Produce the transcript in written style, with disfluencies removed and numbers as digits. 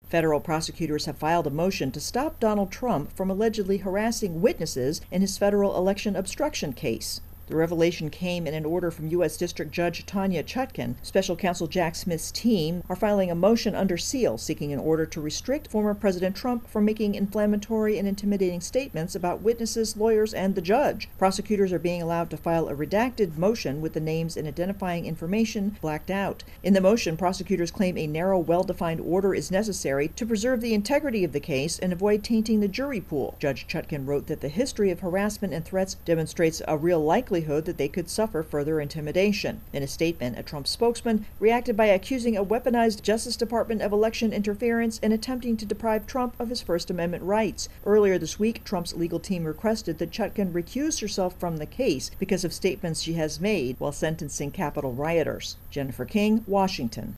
Federal prosecutors have filed a motion to stop Donald Trump from allegedly harassing witnesses in his federal election obstruction case. The revelation came in an order from U.S. District Judge Tanya Chutkan. Special Counsel Jack Smith's team are filing a motion under seal seeking an order to restrict former President Trump from making inflammatory and intimidating statements about witnesses, lawyers, and the judge. Prosecutors are being allowed to file a redacted motion with the names and identifying information blacked out. In the motion, prosecutors claim a narrow, well-defined order is necessary to preserve the integrity of the case and avoid tainting the jury pool. Judge Chutkan wrote that the history of harassment and threats demonstrates a real likelihood that they could suffer further intimidation. In a statement, a Trump spokesman reacted by accusing a weaponized Justice Department of election interference and attempting to deprive Trump of his First Amendment rights. Earlier this week, Trump's legal team requested that Chutkan recuse herself from the case because of statements she has made while sentencing Capitol rioters. Jennifer King, Washington.